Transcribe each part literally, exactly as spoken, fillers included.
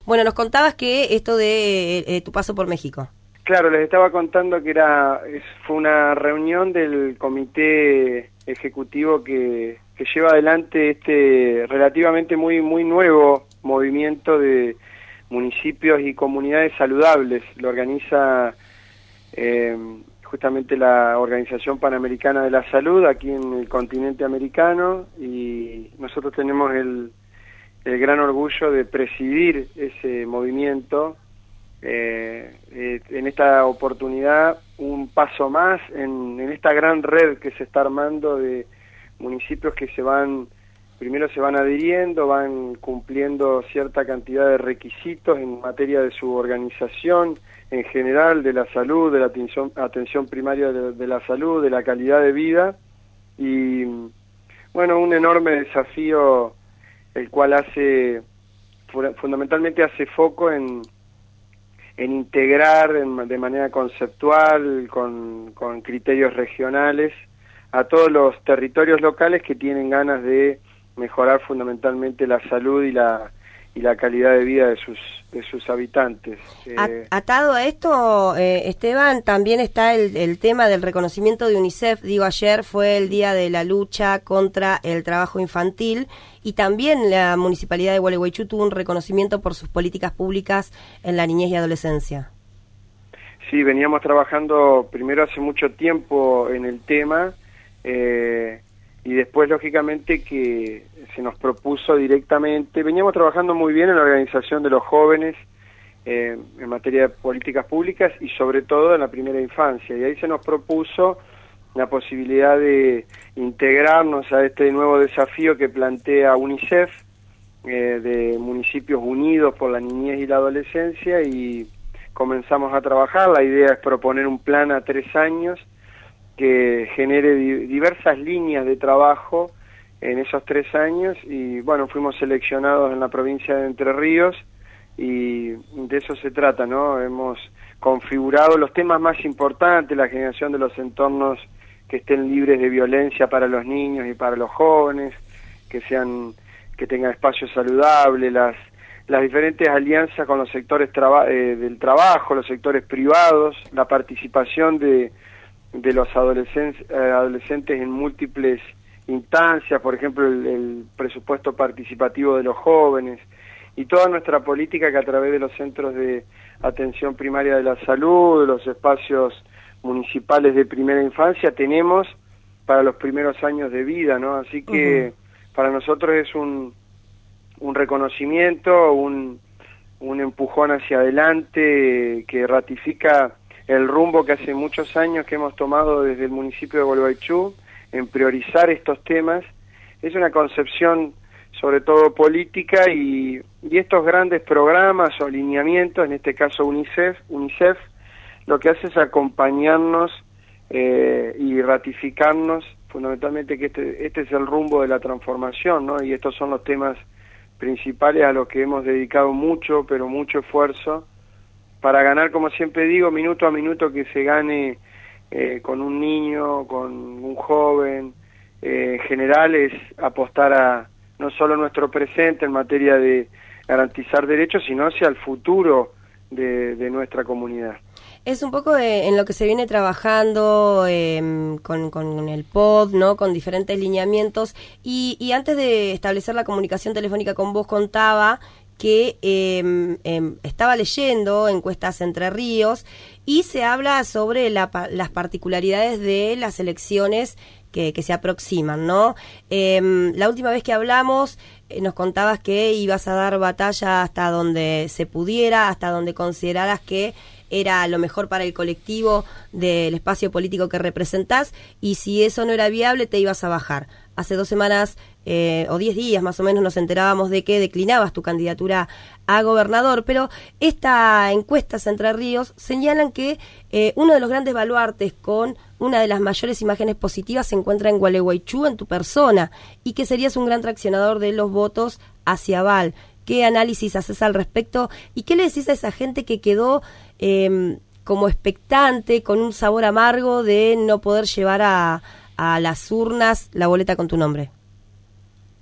Bueno, nos contabas que esto de eh, tu paso por México. Claro, les estaba contando que era es, fue una reunión del comité ejecutivo que, que lleva adelante este relativamente muy muy nuevo movimiento de municipios y comunidades saludables. Lo organiza eh, justamente la Organización Panamericana de la Salud aquí en el continente americano, y nosotros tenemos el, el gran orgullo de presidir ese movimiento. Eh, eh, en esta oportunidad un paso más en, en esta gran red que se está armando de municipios que se van, primero se van adhiriendo, van cumpliendo cierta cantidad de requisitos en materia de su organización en general, de la salud, de la atención, atención primaria de, de la salud, de la calidad de vida, y bueno, un enorme desafío el cual hace, fundamentalmente hace foco en en integrar en, de manera conceptual, con, con criterios regionales, a todos los territorios locales que tienen ganas de mejorar fundamentalmente la salud y la y la calidad de vida de sus de sus habitantes. Eh, Atado a esto, eh, Esteban, también está el, el tema del reconocimiento de UNICEF. Digo, ayer fue el día de la lucha contra el trabajo infantil, y también la Municipalidad de Gualeguaychú tuvo un reconocimiento por sus políticas públicas en la niñez y adolescencia. Sí, veníamos trabajando primero hace mucho tiempo en el tema, eh, y después, lógicamente, que se nos propuso directamente. Veníamos trabajando muy bien en la organización de los jóvenes eh, en materia de políticas públicas y sobre todo en la primera infancia, y ahí se nos propuso la posibilidad de integrarnos a este nuevo desafío que plantea UNICEF, eh, de municipios unidos por la niñez y la adolescencia, y comenzamos a trabajar. La idea es proponer un plan a tres años que genere di- diversas líneas de trabajo en esos tres años, y bueno, fuimos seleccionados en la provincia de Entre Ríos, y de eso se trata, ¿no? Hemos configurado los temas más importantes: la generación de los entornos que estén libres de violencia para los niños y para los jóvenes, que sean, que tengan espacios saludables, las las diferentes alianzas con los sectores traba, eh, del trabajo, los sectores privados, la participación de de los adolescentes, eh, adolescentes en múltiples instancias, por ejemplo el, el presupuesto participativo de los jóvenes, y toda nuestra política que a través de los centros de atención primaria de la salud, de los espacios municipales de primera infancia, tenemos para los primeros años de vida, ¿no? Así que uh-huh. para nosotros es un, un reconocimiento, un, un empujón hacia adelante que ratifica el rumbo que hace muchos años que hemos tomado desde el municipio de Gualeguaychú en priorizar estos temas. Es una concepción sobre todo política, y, y estos grandes programas o lineamientos, en este caso UNICEF, UNICEF lo que hace es acompañarnos eh, y ratificarnos fundamentalmente que este, este es el rumbo de la transformación, ¿no? Y estos son los temas principales a los que hemos dedicado mucho, pero mucho esfuerzo, para ganar, como siempre digo, minuto a minuto que se gane eh, con un niño, con un joven. Eh, en general es apostar a no solo nuestro presente en materia de garantizar derechos, sino hacia el futuro de, de nuestra comunidad. Es un poco de, en lo que se viene trabajando eh, con, con el P O D, ¿no? Con diferentes lineamientos, y, y antes de establecer la comunicación telefónica con vos contaba que eh, eh, estaba leyendo encuestas Entre Ríos, y se habla sobre la, las particularidades de las elecciones que, que se aproximan, ¿no? Eh, la última vez que hablamos eh, nos contabas que ibas a dar batalla hasta donde se pudiera, hasta donde consideraras que era lo mejor para el colectivo del espacio político que representás, y si eso no era viable te ibas a bajar. Hace dos semanas eh, o diez días más o menos nos enterábamos de que declinabas tu candidatura a gobernador, pero esta encuesta Entre Ríos señalan que eh, uno de los grandes baluartes con una de las mayores imágenes positivas se encuentra en Gualeguaychú, en tu persona, y que serías un gran traccionador de los votos hacia Val. ¿Qué análisis haces al respecto y qué le decís a esa gente que quedó eh, como expectante, con un sabor amargo de no poder llevar a, a las urnas la boleta con tu nombre?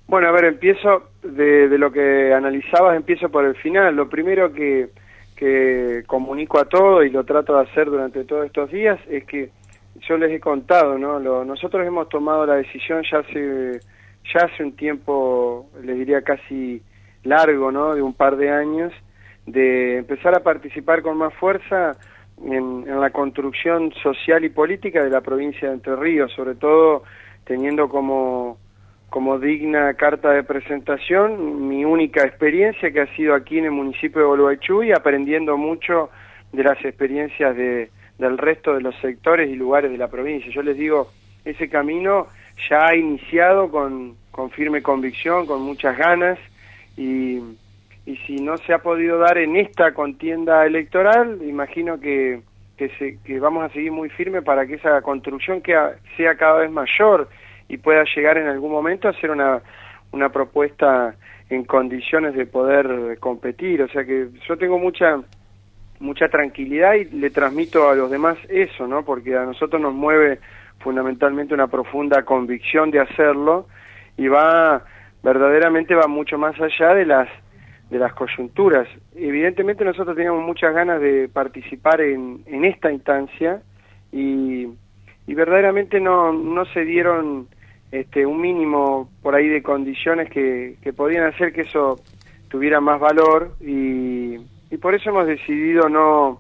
Bueno, a ver, empiezo de, de lo que analizabas, empiezo por el final. Lo primero que, que comunico a todos y lo trato de hacer durante todos estos días es que yo les he contado, ¿no? Lo, nosotros hemos tomado la decisión ya hace, ya hace un tiempo, les diría casi largo, ¿no? De un par de años, de empezar a participar con más fuerza en, en la construcción social y política de la provincia de Entre Ríos, sobre todo teniendo como como digna carta de presentación mi única experiencia que ha sido aquí en el municipio de Bolbaichuy, aprendiendo mucho de las experiencias de, del resto de los sectores y lugares de la provincia. Yo les digo, ese camino ya ha iniciado con, con firme convicción, con muchas ganas, y, y si no se ha podido dar en esta contienda electoral, imagino que, que, se, que vamos a seguir muy firme para que esa construcción que sea cada vez mayor y pueda llegar en algún momento a ser una, una propuesta en condiciones de poder competir. O sea que yo tengo mucha mucha tranquilidad y le transmito a los demás eso, ¿no? Porque a nosotros nos mueve fundamentalmente una profunda convicción de hacerlo, y va, verdaderamente va mucho más allá de las de las coyunturas. Evidentemente nosotros teníamos muchas ganas de participar en, en esta instancia, y, y verdaderamente no, no se dieron este un mínimo por ahí de condiciones que, que podían hacer que eso tuviera más valor, y, y por eso hemos decidido no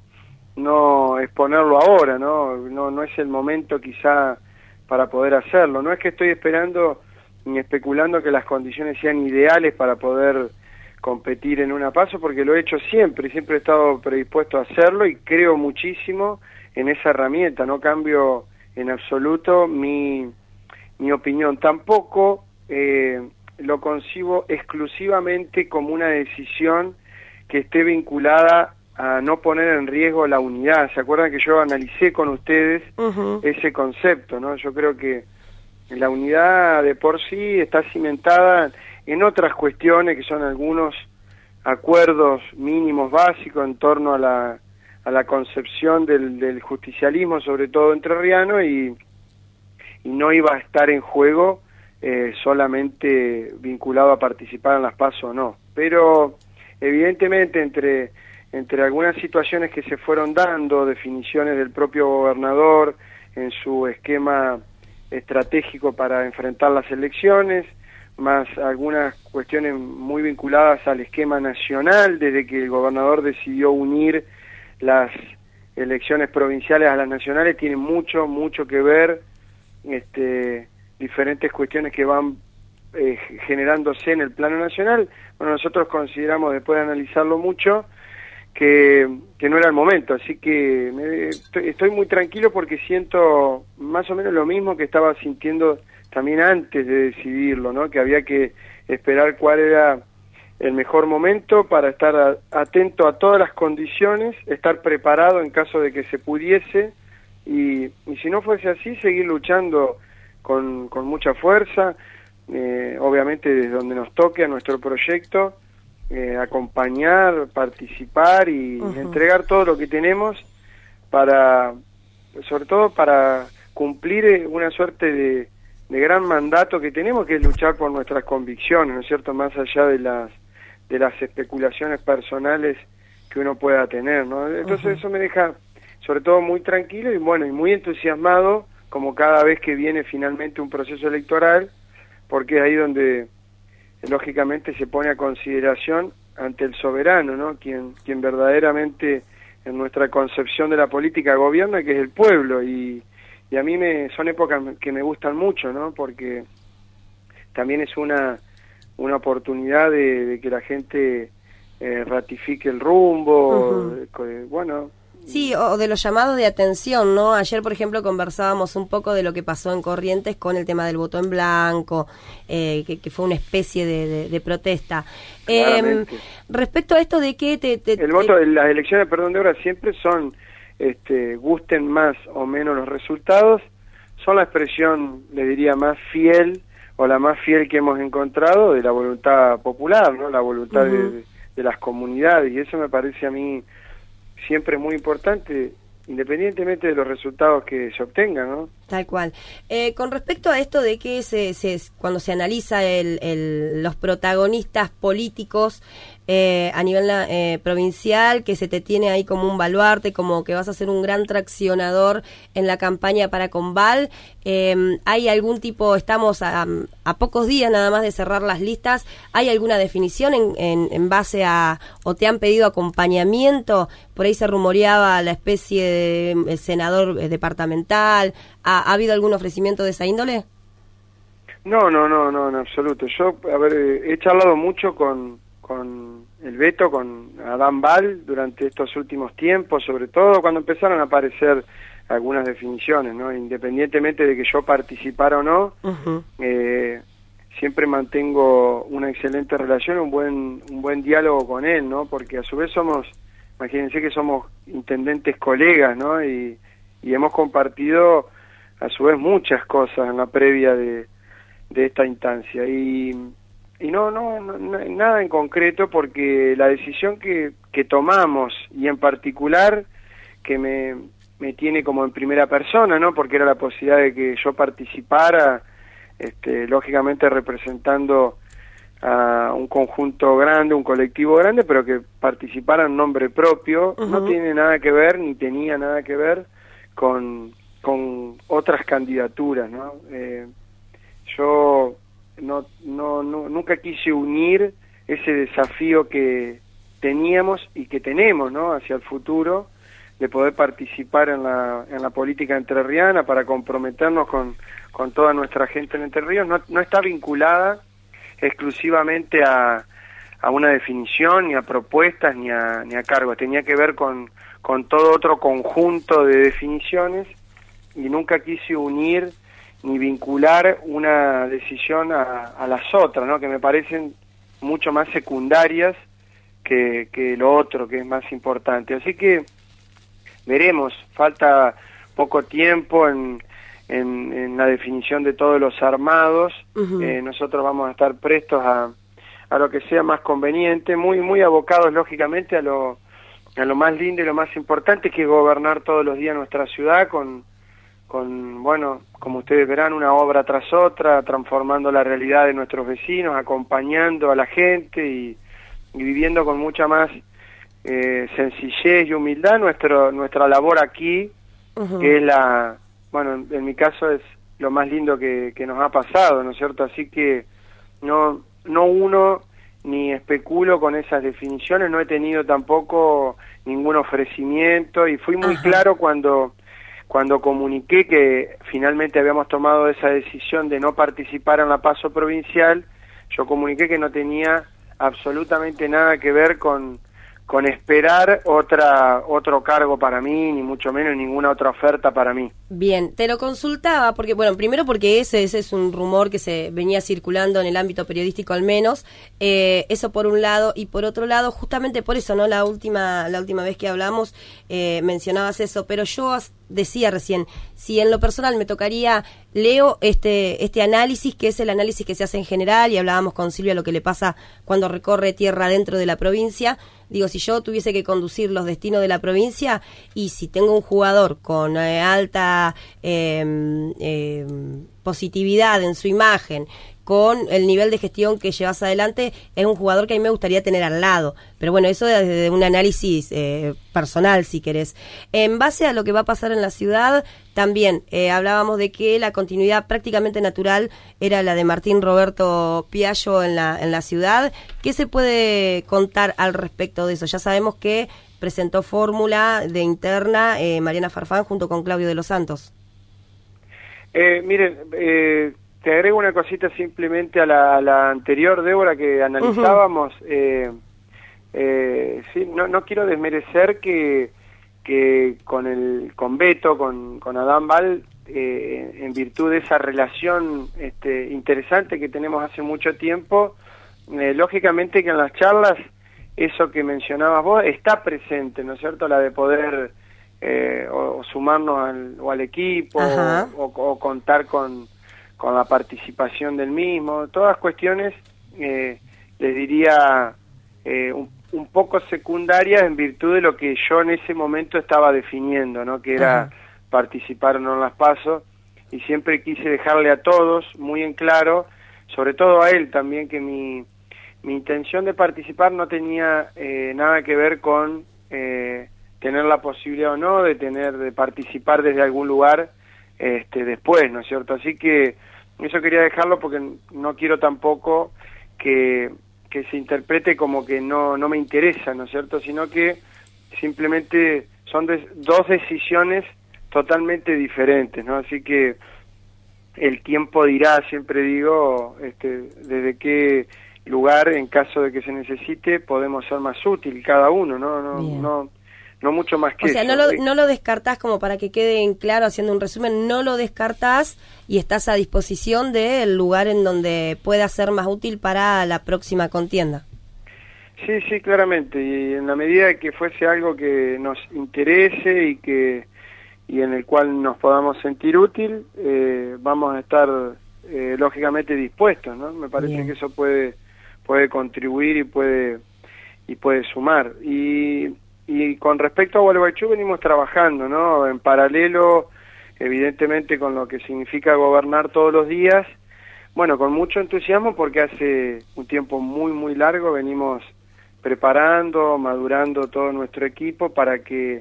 no exponerlo ahora, ¿no? No no es el momento quizá para poder hacerlo. No es que estoy esperando ni especulando que las condiciones sean ideales para poder competir en una PASO, porque lo he hecho siempre, siempre he estado predispuesto a hacerlo y creo muchísimo en esa herramienta. No cambio en absoluto mi mi opinión. Tampoco eh, lo concibo exclusivamente como una decisión que esté vinculada a no poner en riesgo la unidad. ¿Se acuerdan que yo analicé con ustedes uh-huh. ese concepto, ¿no? Yo creo que la unidad de por sí está cimentada en otras cuestiones que son algunos acuerdos mínimos básicos en torno a la, a la concepción del, del justicialismo, sobre todo entrerriano, y y no iba a estar en juego eh, solamente vinculado a participar en las PASO o no. Pero evidentemente entre, entre algunas situaciones que se fueron dando, definiciones del propio gobernador en su esquema estratégico para enfrentar las elecciones, más algunas cuestiones muy vinculadas al esquema nacional, desde que el gobernador decidió unir las elecciones provinciales a las nacionales, tiene mucho, mucho que ver Este, diferentes cuestiones que van eh, generándose en el plano nacional. Bueno, nosotros consideramos, después de analizarlo mucho, que, que no era el momento, así que me, estoy, estoy muy tranquilo porque siento más o menos lo mismo que estaba sintiendo también antes de decidirlo, ¿no? Que había que esperar cuál era el mejor momento para estar a, atento a todas las condiciones, estar preparado en caso de que se pudiese. Y, y si no fuese así, seguir luchando con, con mucha fuerza, eh, obviamente desde donde nos toque a nuestro proyecto, eh, acompañar, participar y uh-huh. entregar todo lo que tenemos para, sobre todo para cumplir una suerte de, de gran mandato que tenemos, que es luchar por nuestras convicciones, ¿no es cierto?, más allá de las, de las especulaciones personales que uno pueda tener, ¿no? Entonces uh-huh. eso me deja sobre todo muy tranquilo y bueno, y muy entusiasmado, como cada vez que viene finalmente un proceso electoral, porque es ahí donde lógicamente se pone a consideración ante el soberano, ¿no? Quien, quien verdaderamente en nuestra concepción de la política gobierna, que es el pueblo, y, y a mí me son épocas que me gustan mucho, ¿no? Porque también es una, una oportunidad de, de que la gente eh, ratifique el rumbo, uh-huh. eh, bueno... Sí, o de los llamados de atención, ¿no? Ayer, por ejemplo, conversábamos un poco de lo que pasó en Corrientes con el tema del voto en blanco, eh, que, que fue una especie de, de, de protesta. Eh, respecto a esto de que... Te, te, el voto de las elecciones, perdón, de ahora siempre son, este, gusten más o menos los resultados, son la expresión, le diría, más fiel, o la más fiel que hemos encontrado de la voluntad popular, ¿no? La voluntad uh-huh. de, de las comunidades, y eso me parece a mí siempre es muy importante, independientemente de los resultados que se obtengan, ¿no? Tal cual. Eh, con respecto a esto de que se, se cuando se analiza el, el, los protagonistas políticos eh, a nivel eh, provincial, que se te tiene ahí como un baluarte, como que vas a ser un gran traccionador en la campaña para Combal, eh, ¿hay algún tipo, estamos a, a pocos días nada más de cerrar las listas, ¿hay alguna definición en, en, en base a, o te han pedido acompañamiento? Por ahí se rumoreaba la especie de el senador departamental. ¿Ha, ¿Ha habido algún ofrecimiento de esa índole? No, no, no, no, en absoluto. Yo, a ver, he charlado mucho con, con el Beto, con Adán Val, durante estos últimos tiempos, sobre todo cuando empezaron a aparecer algunas definiciones, ¿no? Independientemente de que yo participara o no, uh-huh. eh, siempre mantengo una excelente relación, un buen, un buen diálogo con él, ¿no? Porque a su vez somos, imagínense que somos intendentes colegas, ¿no? Y, y hemos compartido a su vez muchas cosas en la previa de, de esta instancia y, y no, no, no, nada en concreto, porque la decisión que, que tomamos, y en particular que me, me tiene como en primera persona, ¿no? Porque era la posibilidad de que yo participara, este, lógicamente representando a un conjunto grande, un colectivo grande, pero que participara en nombre propio, uh-huh. no tiene nada que ver, ni tenía nada que ver con con otras candidaturas, ¿no? Eh, yo no, no, no, nunca quise unir ese desafío que teníamos y que tenemos, ¿no? Hacia el futuro, de poder participar en la, en la política entrerriana para comprometernos con, con toda nuestra gente en Entre Ríos. No, no está vinculada exclusivamente a, a una definición, ni a propuestas, ni a, ni a cargos. Tenía que ver con, con todo otro conjunto de definiciones, y nunca quise unir ni vincular una decisión a, a las otras, ¿no? Que me parecen mucho más secundarias que, que lo otro, que es más importante. Así que veremos, falta poco tiempo en, en, en la definición de todos los armados. Uh-huh. eh, nosotros vamos a estar prestos a, a lo que sea más conveniente, muy, muy abocados lógicamente a lo, a lo más lindo y lo más importante, que es gobernar todos los días nuestra ciudad con con, bueno, como ustedes verán, una obra tras otra, transformando la realidad de nuestros vecinos, acompañando a la gente y, y viviendo con mucha más eh, sencillez y humildad nuestro, nuestra labor aquí, uh-huh. que es la, bueno, en, en mi caso es lo más lindo que, que nos ha pasado, ¿no es cierto? Así que no, no uno ni especulo con esas definiciones, no he tenido tampoco ningún ofrecimiento, y fui muy uh-huh. claro cuando... Cuando comuniqué que finalmente habíamos tomado esa decisión de no participar en la PASO provincial, yo comuniqué que no tenía absolutamente nada que ver con, con esperar otra otro cargo para mí, ni mucho menos ninguna otra oferta para mí. Bien, te lo consultaba porque, bueno, primero porque ese, ese es un rumor que se venía circulando en el ámbito periodístico al menos, eh, eso por un lado, y por otro lado, justamente por eso, ¿no? La última, la última vez que hablamos eh, mencionabas eso, pero yo decía recién, si en lo personal me tocaría, leo este este análisis, que es el análisis que se hace en general, y hablábamos con Silvia lo que le pasa cuando recorre tierra dentro de la provincia. Digo, si yo tuviese que conducir los destinos de la provincia, y si tengo un jugador con eh, alta eh, eh, positividad en su imagen, con el nivel de gestión que llevas adelante, es un jugador que a mí me gustaría tener al lado. Pero bueno, eso desde un análisis eh, personal, si querés. En base a lo que va a pasar en la ciudad, también eh, hablábamos de que la continuidad prácticamente natural era la de Martín Roberto Piallo en la, en la ciudad. ¿Qué se puede contar al respecto de eso? Ya sabemos que presentó fórmula de interna eh, Mariana Farfán junto con Claudio de los Santos. Eh, miren, eh... te agrego una cosita simplemente a la, a la anterior, Débora, que analizábamos. Uh-huh. eh, eh, sí, no, no quiero desmerecer que, que con el con Beto, con, con Adán Val, eh, en virtud de esa relación este, interesante que tenemos hace mucho tiempo, eh, lógicamente que en las charlas, eso que mencionabas vos, está presente, ¿no es cierto?, la de poder eh, o, o sumarnos al, o al equipo, uh-huh. o, o contar con... con la participación del mismo, todas cuestiones, eh, les diría, eh, un, un poco secundarias en virtud de lo que yo en ese momento estaba definiendo, ¿no? Que era uh-huh. participar o no en las PASO, y siempre quise dejarle a todos muy en claro, sobre todo a él también, que mi, mi intención de participar no tenía eh, nada que ver con eh, tener la posibilidad o no de tener de participar desde algún lugar este, después, ¿no es cierto? Así que eso quería dejarlo porque no quiero tampoco que, que se interprete como que no, no me interesa, ¿no es cierto? Sino que simplemente son de, dos decisiones totalmente diferentes, ¿no? Así que el tiempo dirá, siempre digo, este, desde qué lugar, en caso de que se necesite, podemos ser más útil cada uno, ¿no? No, Bien. no, no mucho más que eso. O sea, eso. no lo, no lo descartás, como para que quede en claro, haciendo un resumen, no lo descartás y estás a disposición del lugar en donde pueda ser más útil para la próxima contienda. Sí, sí, claramente, y en la medida de que fuese algo que nos interese y que y en el cual nos podamos sentir útil, eh, vamos a estar eh, lógicamente dispuestos, ¿no? Me parece Bien. que eso puede puede contribuir y puede y puede sumar. Y, y con respecto a Gualeguaychú venimos trabajando, ¿no? En paralelo, evidentemente, con lo que significa gobernar todos los días, bueno, con mucho entusiasmo, porque hace un tiempo muy, muy largo venimos preparando, madurando todo nuestro equipo para que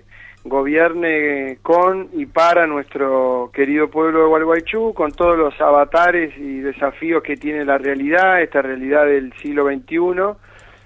gobierne con y para nuestro querido pueblo de Gualeguaychú, con todos los avatares y desafíos que tiene la realidad, esta realidad del siglo veintiuno,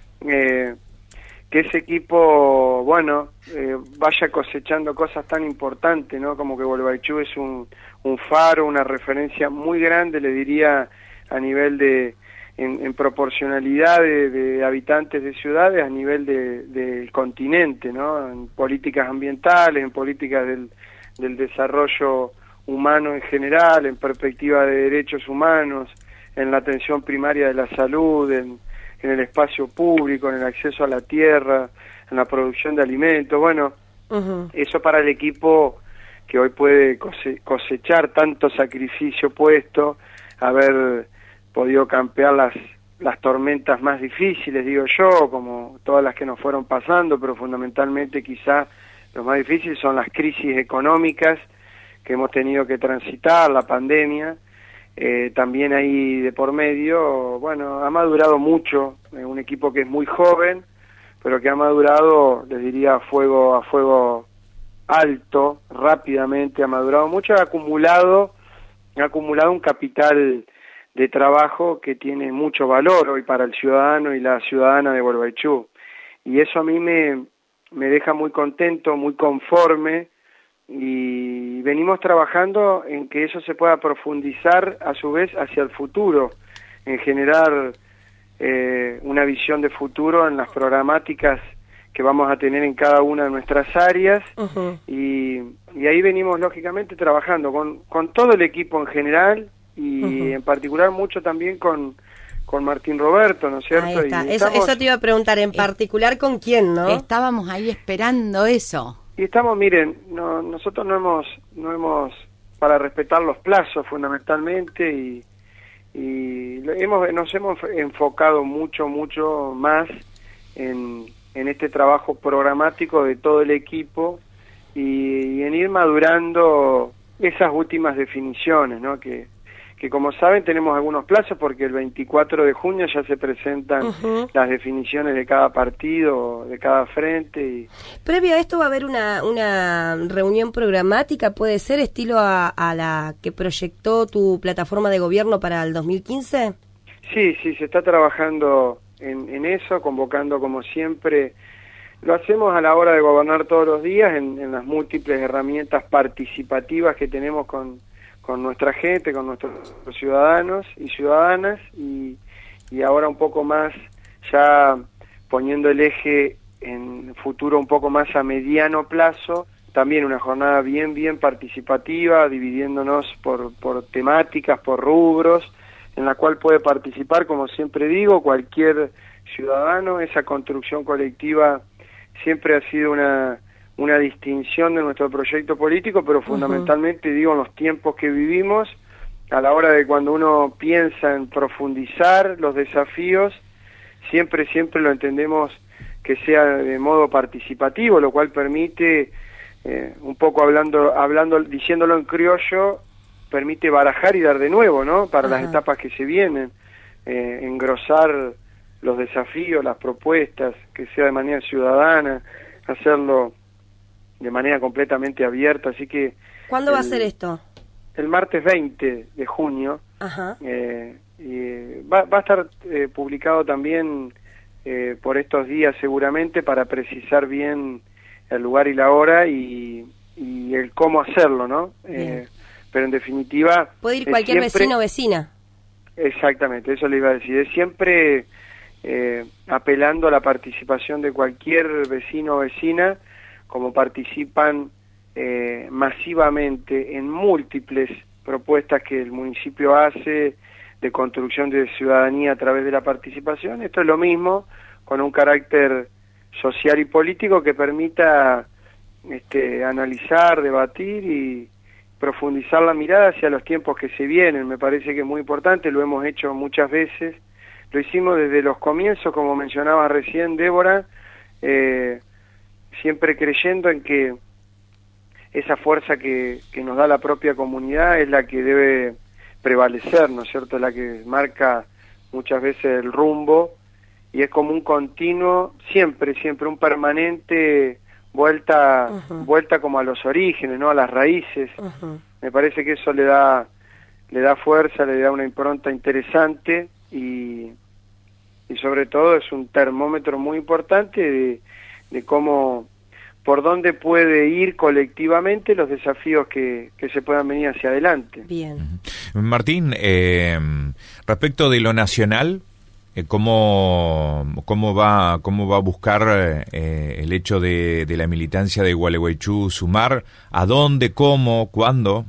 eh, que ese equipo, bueno, eh, vaya cosechando cosas tan importantes, ¿no? Como que Gualeguaychú es un, un faro, una referencia muy grande, le diría, a nivel de En, en proporcionalidad de, de habitantes de ciudades a nivel de, del continente, ¿no? En políticas ambientales, en políticas del, del desarrollo humano en general, en perspectiva de derechos humanos, en la atención primaria de la salud, en, en el espacio público, en el acceso a la tierra, en la producción de alimentos. Bueno, uh-huh. eso para el equipo que hoy puede cose, cosechar tanto sacrificio puesto, haber podido campear las las tormentas más difíciles, digo yo, como todas las que nos fueron pasando, pero fundamentalmente quizá lo más difícil son las crisis económicas que hemos tenido que transitar, la pandemia, eh, también ahí de por medio, bueno, ha madurado mucho, eh, un equipo que es muy joven, pero que ha madurado, les diría, a fuego, a fuego alto, rápidamente, ha madurado mucho, ha acumulado, ha acumulado un capital de trabajo que tiene mucho valor hoy para el ciudadano y la ciudadana de Gualeguaychú. Y eso a mí me, me deja muy contento, muy conforme, y venimos trabajando en que eso se pueda profundizar a su vez hacia el futuro, en generar eh, una visión de futuro en las programáticas que vamos a tener en cada una de nuestras áreas, uh-huh. y, y ahí venimos lógicamente trabajando con, con todo el equipo en general, y uh-huh. en particular mucho también con, con Martín Roberto, ¿no es cierto? Ahí está. Y eso, estamos, eso te iba a preguntar, en particular con quién, ¿no? Estábamos ahí esperando eso. Y estamos, miren, no, nosotros no hemos, no hemos, para respetar los plazos fundamentalmente, y, y hemos, nos hemos enfocado mucho, mucho más en, en este trabajo programático de todo el equipo, y, y en ir madurando esas últimas definiciones, ¿no? Que que como saben tenemos algunos plazos porque el veinticuatro de junio ya se presentan uh-huh. las definiciones de cada partido, de cada frente. Y... Previo a esto va a haber una, una reunión programática, puede ser, estilo a, a la que proyectó tu plataforma de gobierno para el dos mil quince. Sí, sí, se está trabajando en, en eso, convocando como siempre. Lo hacemos a la hora de gobernar todos los días en, en las múltiples herramientas participativas que tenemos con con nuestra gente, con nuestros ciudadanos y ciudadanas, y, y ahora un poco más ya poniendo el eje en futuro un poco más a mediano plazo, también una jornada bien, bien participativa, dividiéndonos por, por temáticas, por rubros, en la cual puede participar, como siempre digo, cualquier ciudadano. Esa construcción colectiva siempre ha sido una... una distinción de nuestro proyecto político, pero fundamentalmente, uh-huh. digo, en los tiempos que vivimos, a la hora de cuando uno piensa en profundizar los desafíos, siempre, siempre lo entendemos que sea de modo participativo, lo cual permite, eh, un poco hablando, hablando, diciéndolo en criollo, permite barajar y dar de nuevo, ¿no? Para Ajá. las etapas que se vienen, eh, engrosar los desafíos, las propuestas, que sea de manera ciudadana, hacerlo de manera completamente abierta, así que... ¿Cuándo el, va a ser esto? El martes veinte de junio. Ajá. Eh, y va, va a estar eh, publicado también eh, por estos días seguramente para precisar bien el lugar y la hora y, y el cómo hacerlo, ¿no? Eh, pero en definitiva... Puede ir cualquier siempre, vecino o vecina. Exactamente, eso le iba a decir. Es siempre eh, apelando a la participación de cualquier vecino o vecina, como participan eh, masivamente en múltiples propuestas que el municipio hace de construcción de ciudadanía a través de la participación. Esto es lo mismo, con un carácter social y político que permita este, analizar, debatir y profundizar la mirada hacia los tiempos que se vienen. Me parece que es muy importante, lo hemos hecho muchas veces, lo hicimos desde los comienzos, como mencionaba recién Débora, eh, siempre creyendo en que esa fuerza que, que nos da la propia comunidad es la que debe prevalecer, ¿no es cierto?, la que marca muchas veces el rumbo, y es como un continuo, siempre, siempre un permanente vuelta, uh-huh. vuelta como a los orígenes, ¿no?, a las raíces. Uh-huh. Me parece que eso le da, le da fuerza, le da una impronta interesante y, y sobre todo es un termómetro muy importante de, de cómo, por dónde puede ir colectivamente los desafíos que, que se puedan venir hacia adelante. Bien. Martín, eh, respecto de lo nacional, eh, ¿cómo, cómo va cómo va a buscar eh, el hecho de, de la militancia de Gualeguaychú sumar? ¿A dónde, cómo, cuándo?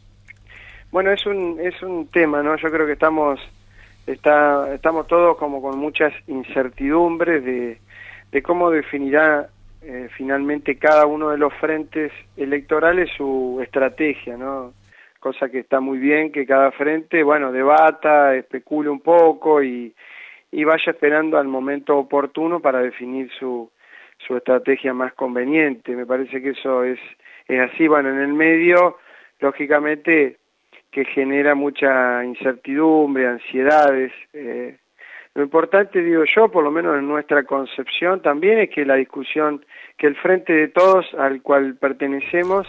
Bueno, es un es un tema, ¿no? Yo creo que estamos está estamos todos como con muchas incertidumbres de, de cómo definirá eh, finalmente cada uno de los frentes electorales su estrategia, ¿no? Cosa que está muy bien que cada frente, bueno, debata, especule un poco y, y vaya esperando al momento oportuno para definir su, su estrategia más conveniente. Me parece que eso es, es así. Bueno, en el medio, lógicamente, que genera mucha incertidumbre, ansiedades. Eh, lo importante, digo yo, por lo menos en nuestra concepción también, es que la discusión, que el Frente de Todos al cual pertenecemos,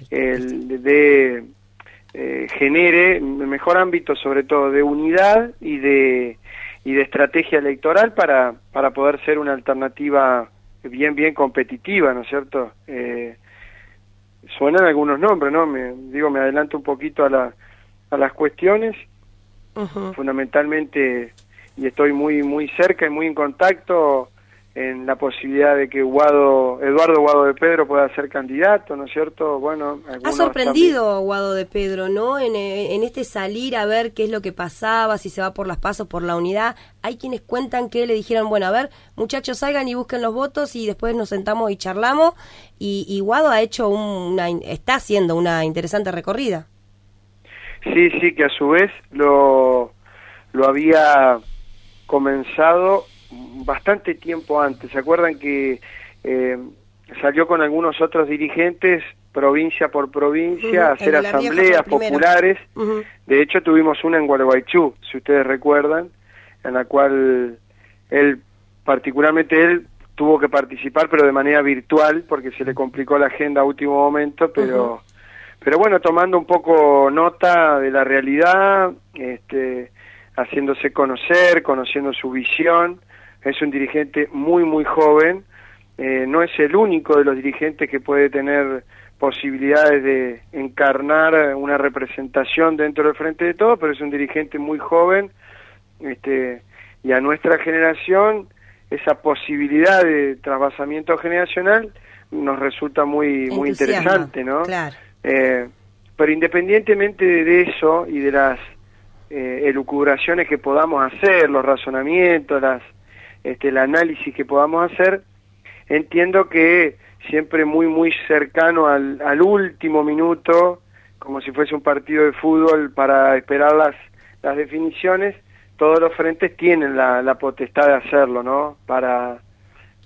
el de... Eh, genere el mejor ámbito, sobre todo de unidad y de y de estrategia electoral para para poder ser una alternativa bien bien competitiva, ¿no es cierto? Eh, suenan algunos nombres, ¿no? Me digo, me adelanto un poquito a la a las cuestiones. Uh-huh. Fundamentalmente, y estoy muy muy cerca y muy en contacto en la posibilidad de que Guado, Eduardo Guado de Pedro pueda ser candidato, ¿no es cierto? Bueno, ha sorprendido también. Guado de Pedro, ¿no? En, en este salir a ver qué es lo que pasaba, si se va por las pasos, por la unidad. Hay quienes cuentan que le dijeron, bueno, a ver, muchachos, salgan y busquen los votos y después nos sentamos y charlamos. Y, y Guado ha hecho una, está haciendo una interesante recorrida. Sí, sí, que a su vez lo, lo había comenzado bastante tiempo antes. ¿Se acuerdan que eh, salió con algunos otros dirigentes provincia por provincia uh-huh. a hacer asambleas populares? Uh-huh. De hecho tuvimos una en Gualeguaychú, si ustedes recuerdan, en la cual él, particularmente él, tuvo que participar, pero de manera virtual, porque se le complicó la agenda a último momento, pero uh-huh. pero bueno, tomando un poco nota de la realidad, este, haciéndose conocer, conociendo su visión. Es un dirigente muy, muy joven, eh, no es el único de los dirigentes que puede tener posibilidades de encarnar una representación dentro del Frente de Todos, pero es un dirigente muy joven, este, y a nuestra generación esa posibilidad de trasvasamiento generacional nos resulta muy, muy interesante, ¿no? Claro. Eh, pero independientemente de eso y de las eh, elucubraciones que podamos hacer, los razonamientos, las Este, el análisis que podamos hacer, entiendo que siempre muy muy cercano al, al último minuto, como si fuese un partido de fútbol para esperar las, las definiciones, todos los frentes tienen la, la potestad de hacerlo, ¿no? Para,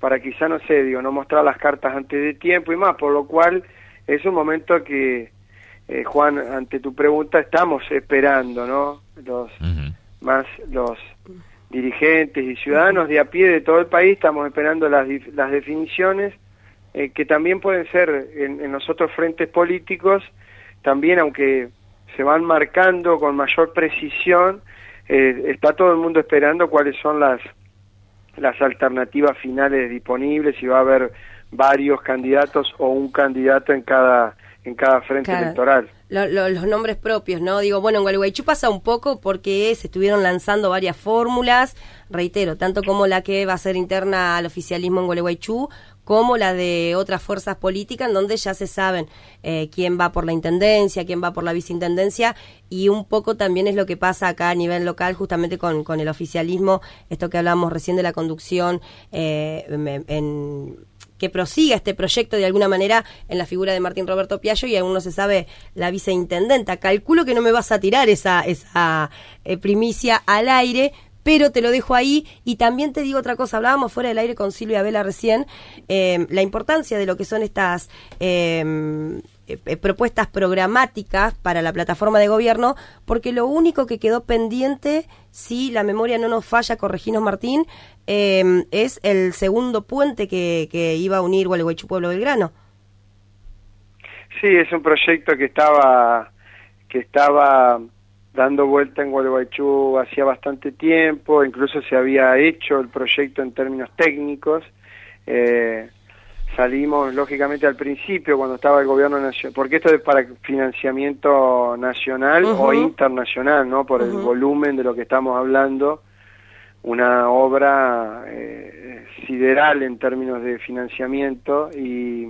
para quizá, no sé, digo, no mostrar las cartas antes de tiempo y más, por lo cual es un momento que, eh, Juan, ante tu pregunta, estamos esperando, ¿no? Los uh-huh. más los dirigentes y ciudadanos de a pie de todo el país, estamos esperando las, las definiciones, eh, que también pueden ser en, en los otros frentes políticos, también aunque se van marcando con mayor precisión, eh, está todo el mundo esperando cuáles son las las alternativas finales disponibles, si va a haber varios candidatos o un candidato en cada en cada frente claro. electoral. Lo, lo, los nombres propios, ¿no? Digo, bueno, en Gualeguaychú pasa un poco porque se estuvieron lanzando varias fórmulas, reitero, tanto como la que va a ser interna al oficialismo en Gualeguaychú, como la de otras fuerzas políticas, en donde ya se saben eh, quién va por la intendencia, quién va por la viceintendencia, y un poco también es lo que pasa acá a nivel local, justamente con, con el oficialismo, esto que hablábamos recién de la conducción, eh, en, en que prosiga este proyecto de alguna manera en la figura de Martín Roberto Piallo, y aún no se sabe la viceintendenta. Calculo que no me vas a tirar esa, esa eh, primicia al aire, pero te lo dejo ahí. Y también te digo otra cosa, hablábamos fuera del aire con Silvia Vela recién, eh, la importancia de lo que son estas eh, eh, propuestas programáticas para la plataforma de gobierno, porque lo único que quedó pendiente, si la memoria no nos falla, correginos Martín, eh, es el segundo puente que, que iba a unir Gualeguaychú Pueblo Belgrano. Sí, es un proyecto que estaba que estaba dando vuelta en Gualeguaychú hacía bastante tiempo, incluso se había hecho el proyecto en términos técnicos. Eh, salimos, lógicamente, al principio, cuando estaba el gobierno nacional, porque esto es para financiamiento nacional uh-huh. o internacional, ¿no? Por uh-huh. el volumen de lo que estamos hablando, una obra eh, sideral en términos de financiamiento, y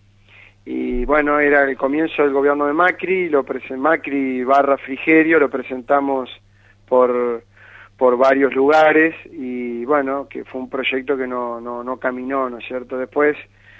y bueno, era el comienzo del gobierno de Macri, lo presen- Macri barra Frigerio, lo presentamos por por varios lugares, y bueno, que fue un proyecto que no no no caminó, ¿no es cierto? Después,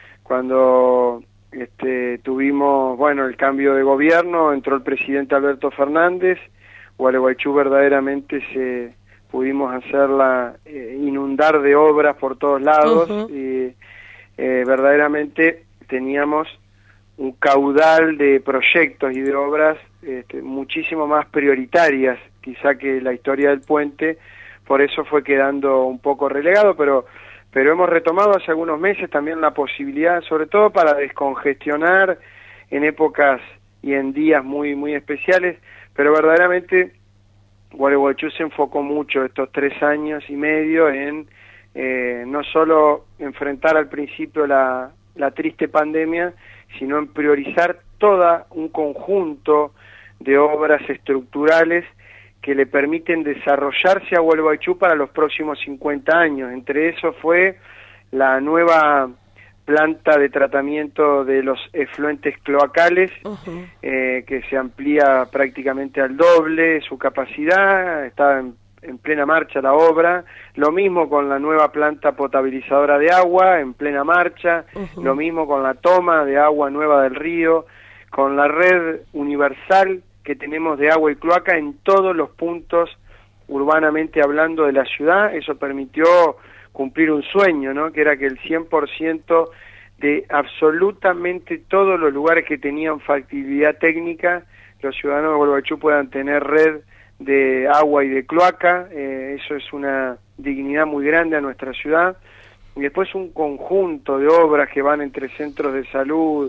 cuando este tuvimos, bueno, el cambio de gobierno, entró el presidente Alberto Fernández, Gualeguaychú verdaderamente se pudimos hacerla eh, inundar de obras por todos lados, uh-huh. y eh, verdaderamente teníamos un caudal de proyectos y de obras este, muchísimo más prioritarias quizá que la historia del puente, por eso fue quedando un poco relegado, pero pero hemos retomado hace algunos meses también la posibilidad, sobre todo para descongestionar en épocas y en días muy muy especiales, pero verdaderamente Gualeguaychú se enfocó mucho estos tres años y medio en eh, no solo enfrentar al principio la, la triste pandemia, sino en priorizar todo un conjunto de obras estructurales que le permiten desarrollarse a Gualeguaychú para los próximos cincuenta años. Entre eso fue la nueva planta de tratamiento de los efluentes cloacales, uh-huh. eh, que se amplía prácticamente al doble su capacidad, está en, en plena marcha la obra. Lo mismo con la nueva planta potabilizadora de agua, en plena marcha. Uh-huh. Lo mismo con la toma de agua nueva del río, con la red universal que tenemos de agua y cloaca en todos los puntos urbanamente hablando de la ciudad. Eso permitió cumplir un sueño, ¿no? Que era que el cien por ciento de absolutamente todos los lugares que tenían factibilidad técnica, los ciudadanos de Gualeguaychú puedan tener red de agua y de cloaca. Eh, eso es una dignidad muy grande a nuestra ciudad. Y después un conjunto de obras que van entre centros de salud,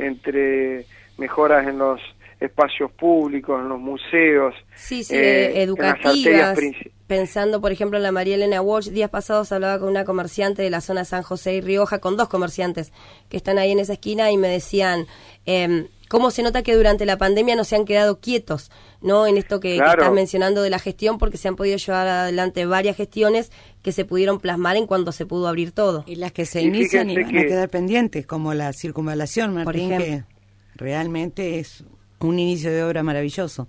entre mejoras en los espacios públicos, en los museos, sí, sí, eh, educativas, pensando por ejemplo en la María Elena Walsh. Días pasados hablaba con una comerciante de la zona San José y Rioja, con dos comerciantes que están ahí en esa esquina, y me decían eh, cómo se nota que durante la pandemia no se han quedado quietos, ¿no? En esto que, claro. que estás mencionando de la gestión, porque se han podido llevar adelante varias gestiones que se pudieron plasmar en cuando se pudo abrir todo. Y las que se y inician y van que... a quedar pendientes, como la circunvalación, Martín, por ejemplo, que realmente es un inicio de obra maravilloso.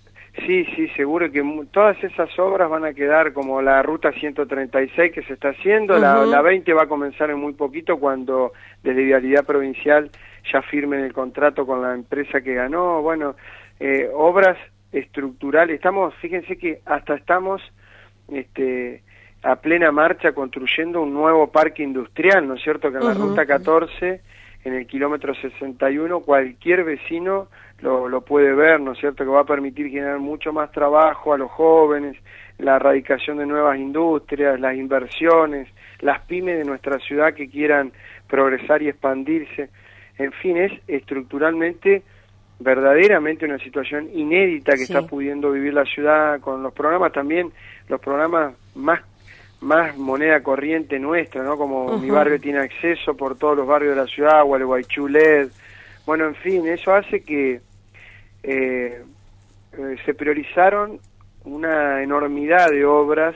Sí, sí, seguro que todas esas obras van a quedar, como la ruta ciento treinta y seis que se está haciendo, uh-huh. la, la veinte va a comenzar en muy poquito, cuando desde Vialidad Provincial ya firmen el contrato con la empresa que ganó. Bueno, eh, obras estructurales, estamos, fíjense que hasta estamos este a plena marcha construyendo un nuevo parque industrial, ¿no es cierto? Que en la uh-huh. Ruta catorce, en el kilómetro sesenta y uno, cualquier vecino lo, lo puede ver, ¿no es cierto? Que va a permitir generar mucho más trabajo a los jóvenes, la erradicación de nuevas industrias, las inversiones, las pymes de nuestra ciudad que quieran progresar y expandirse. En fin, es estructuralmente, verdaderamente una situación inédita que sí. está pudiendo vivir la ciudad con los programas también, los programas más más moneda corriente nuestra, ¿no? Como uh-huh. Mi Barrio Tiene Acceso, por todos los barrios de la ciudad, Gualeguaychú L E D. Bueno, en fin, eso hace que eh, eh, se priorizaron una enormidad de obras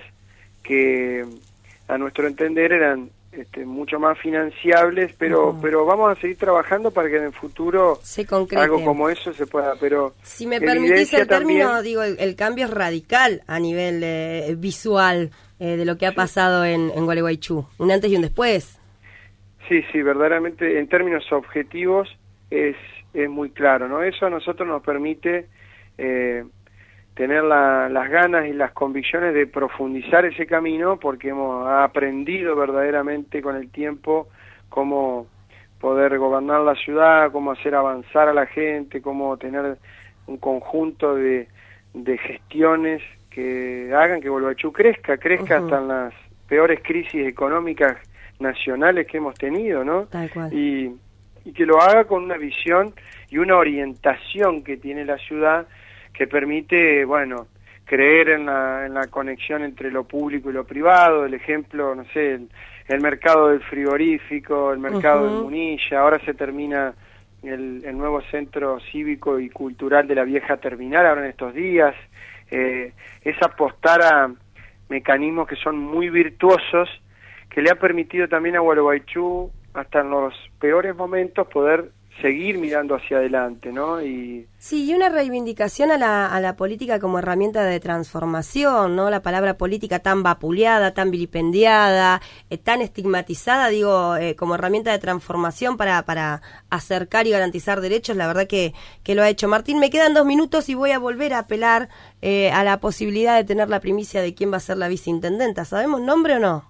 que a nuestro entender eran este, mucho más financiables, pero uh-huh. pero vamos a seguir trabajando para que en el futuro se concrete. Algo como eso se pueda. Pero si me permitís el término, también, digo, el, el cambio es radical a nivel eh, visual eh, de lo que ha sí. pasado en, en Gualeguaychú, un antes y un después. Sí, sí, verdaderamente en términos objetivos es es muy claro, ¿no? Eso a nosotros nos permite eh, tener la, las ganas y las convicciones de profundizar ese camino, porque hemos aprendido verdaderamente con el tiempo cómo poder gobernar la ciudad, cómo hacer avanzar a la gente, cómo tener un conjunto de, de gestiones que hagan que Gualeguaychú crezca, crezca uh-huh. hasta en las peores crisis económicas nacionales que hemos tenido, ¿no? Tal cual. Y, y que lo haga con una visión y una orientación que tiene la ciudad que permite, bueno, creer en la, en la conexión entre lo público y lo privado. El ejemplo, no sé, el, el mercado del frigorífico, el mercado uh-huh. de Munilla, ahora se termina el, el nuevo centro cívico y cultural de la vieja terminal, ahora en estos días. Eh, es apostar a mecanismos que son muy virtuosos, que le ha permitido también a Gualeguaychú, hasta en los peores momentos, poder seguir mirando hacia adelante, ¿no? Y sí, y una reivindicación a la, a la política como herramienta de transformación, ¿no? La palabra política tan vapuleada, tan vilipendiada, eh, tan estigmatizada, digo, eh, como herramienta de transformación para, para acercar y garantizar derechos, la verdad que, que lo ha hecho. Martín, me quedan dos minutos y voy a volver a apelar eh, a la posibilidad de tener la primicia de quién va a ser la viceintendenta. ¿Sabemos nombre o no?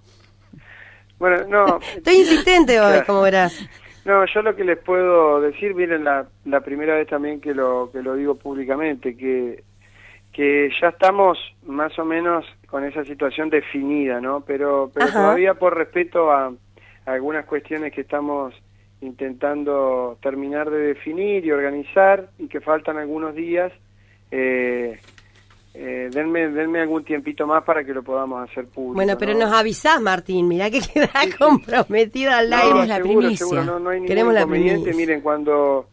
Bueno, no. Estoy insistente hoy, como verás. No, yo lo que les puedo decir, miren, la, la primera vez también que lo que lo digo públicamente, que que ya estamos más o menos con esa situación definida, ¿no? Pero pero Ajá. todavía por respeto a, a algunas cuestiones que estamos intentando terminar de definir y organizar y que faltan algunos días, eh, Eh, denme, denme algún tiempito más para que lo podamos hacer público. Bueno, pero ¿no? nos avisás, Martín, mirá que queda sí, sí. comprometida al aire. No, la seguro, primicia. Seguro, no, no hay ningún Queremos inconveniente. La Miren, cuando,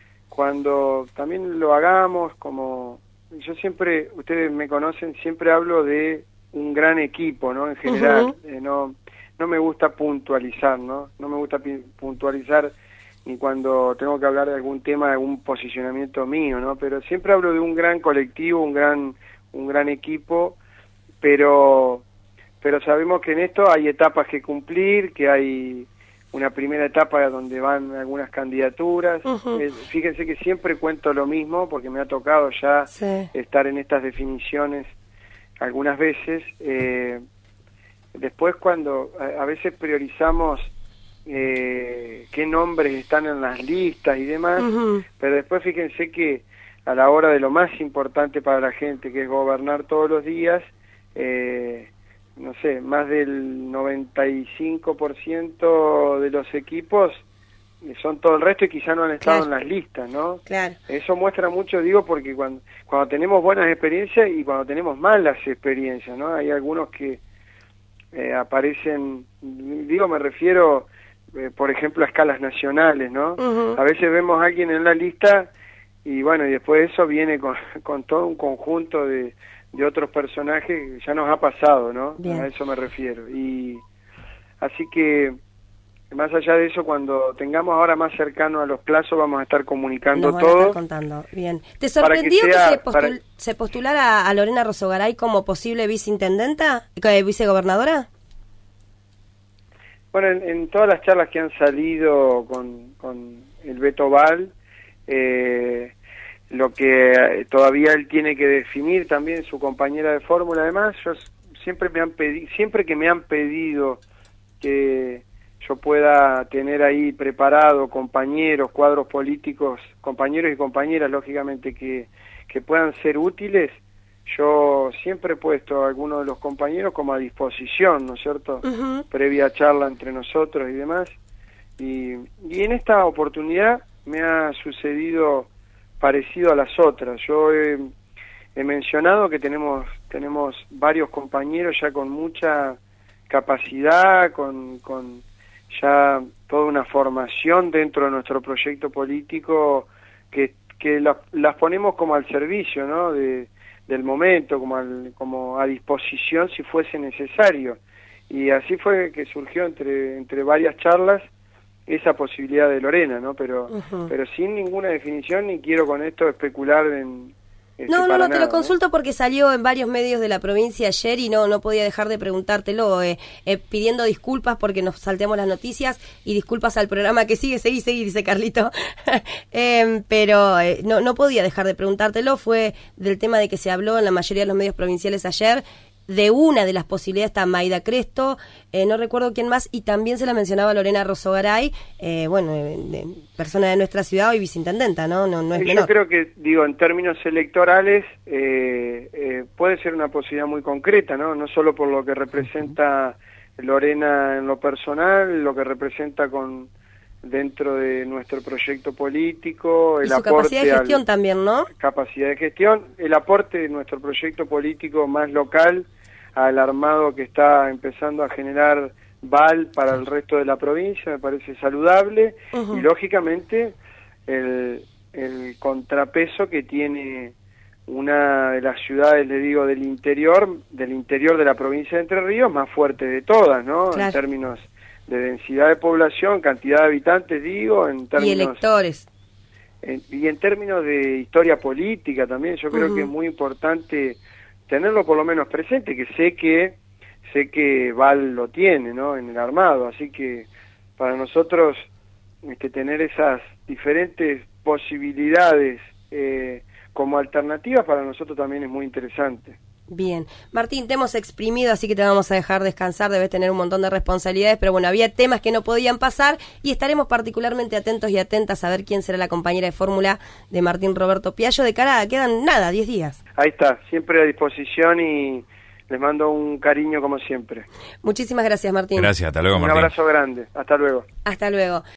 cuando también lo hagamos, como yo siempre, ustedes me conocen, siempre hablo de un gran equipo, ¿no? En general, uh-huh. eh, no, no me gusta puntualizar, ¿no? No me gusta puntualizar ni cuando tengo que hablar de algún tema, de algún posicionamiento mío, ¿no? Pero siempre hablo de un gran colectivo, un gran un gran equipo, pero pero sabemos que en esto hay etapas que cumplir, que hay una primera etapa donde van algunas candidaturas. Uh-huh. Eh, fíjense que siempre cuento lo mismo, porque me ha tocado ya sí. estar en estas definiciones algunas veces. Eh, después cuando a, a veces priorizamos eh, qué nombres están en las listas y demás, uh-huh. pero después fíjense que a la hora de lo más importante para la gente, que es gobernar todos los días, eh, no sé, más del noventa y cinco por ciento de los equipos son todo el resto y quizá no han estado claro. en las listas, ¿no? Claro. Eso muestra mucho, digo, porque cuando, cuando tenemos buenas experiencias y cuando tenemos malas experiencias, ¿no? Hay algunos que eh, aparecen, digo, me refiero, eh, por ejemplo, a escalas nacionales, ¿no? Uh-huh. A veces vemos a alguien en la lista y bueno, y después eso viene con, con todo un conjunto de, de otros personajes que ya nos ha pasado, ¿no? Bien. A eso me refiero. Y así que, más allá de eso, cuando tengamos ahora más cercano a los plazos, vamos a estar comunicando Nos van todo. A estar contando. Bien. ¿Te sorprendió que, sea, que se, postul para... se postulara a Lorena Rosogaray como posible viceintendenta, eh, vicegobernadora? Bueno, en, en todas las charlas que han salido con, con el Beto Val, Eh, lo que todavía él tiene que definir también, su compañera de fórmula, además, yo siempre me han pedido, siempre que me han pedido que yo pueda tener ahí preparado compañeros, cuadros políticos, compañeros y compañeras, lógicamente, que, que puedan ser útiles, yo siempre he puesto a algunos de los compañeros como a disposición, ¿no es cierto?, uh-huh. previa charla entre nosotros y demás. Y, y en esta oportunidad me ha sucedido parecido a las otras. Yo he, he mencionado que tenemos tenemos varios compañeros ya con mucha capacidad, con, con ya toda una formación dentro de nuestro proyecto político que, que la, las ponemos como al servicio, ¿no?, de, del momento, como, al, como a disposición si fuese necesario. Y así fue que surgió entre, entre varias charlas esa posibilidad de Lorena, ¿no? Pero uh-huh. pero sin ninguna definición, ni quiero con esto especular en... Este, no, no, no, te nada, lo consulto, ¿no? Porque salió en varios medios de la provincia ayer y no no podía dejar de preguntártelo, eh, eh, pidiendo disculpas porque nos salteamos las noticias y disculpas al programa que sigue, seguí, seguí, dice Carlito. eh, pero eh, no, no podía dejar de preguntártelo, fue del tema de que se habló en la mayoría de los medios provinciales ayer, de una de las posibilidades está Maida Cresto, eh, no recuerdo quién más, y también se la mencionaba Lorena Rosogaray, eh, bueno, eh, de, persona de nuestra ciudad, hoy vicintendenta, ¿no? No, no es Yo menor. creo que, digo, en términos electorales, eh, eh, puede ser una posibilidad muy concreta, ¿no? No solo por lo que representa Lorena en lo personal, lo que representa con dentro de nuestro proyecto político, el y su aporte capacidad de gestión al, también, ¿no? Capacidad de gestión, el aporte de nuestro proyecto político más local al armado que está empezando a generar V A L para el resto de la provincia, me parece saludable, uh-huh. y lógicamente el, el contrapeso que tiene una de las ciudades, le digo, del interior, del interior de la provincia de Entre Ríos, más fuerte de todas, ¿no? Claro. En términos de densidad de población, cantidad de habitantes, digo, en términos... Y electores. En, y en términos de historia política también, yo creo uh-huh. que es muy importante tenerlo por lo menos presente, que sé que sé que Val lo tiene, ¿no?, en el armado, así que para nosotros este, tener esas diferentes posibilidades eh, como alternativas para nosotros también es muy interesante. Bien. Martín, te hemos exprimido, así que te vamos a dejar descansar, debes tener un montón de responsabilidades, pero bueno, había temas que no podían pasar y estaremos particularmente atentos y atentas a ver quién será la compañera de fórmula de Martín Roberto Piallo. De cara, quedan nada, diez días. Ahí está, siempre a disposición y les mando un cariño como siempre. Muchísimas gracias, Martín. Gracias, hasta luego, Martín. Un abrazo grande, hasta luego. Hasta luego.